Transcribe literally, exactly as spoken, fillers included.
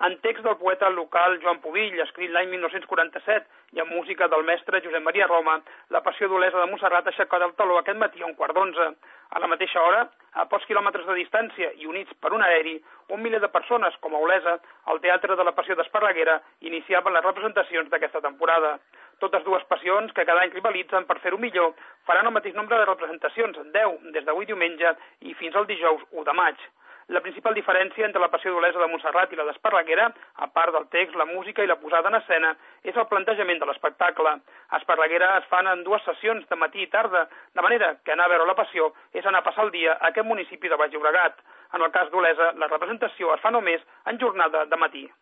En text del poeta local Joan Pubill, escrit l'any mil nou-cents quaranta-set, i amb música del mestre Josep Maria Roma, la Passió d'Olesa de Montserrat aixecarà el taló aquest matí a un quart d'onze. A la mateixa hora, a pocs quilòmetres de distància i units per un aeri, un miler de persones, com a Olesa, al Teatre de la Passió d'Esparreguera, iniciaven les representacions d'aquesta temporada. Totes dues passions, que cada any rivalitzen per fer-ho millor, faran el mateix nombre de representacions, deu, des d'avui diumenge i fins al dijous u de maig. La principal diferència entre la Passió d'Olesa de Montserrat i la d'Esparreguera, a part del text, la música i la posada en escena, és el plantejament de l'espectacle. A Esparreguera es fan en dues sessions, de matí i tarda, de manera que anar a veure la Passió és anar a passar el dia a aquest municipi de Baix Llobregat. En el cas d'Olesa, la representació es fa només en jornada de matí.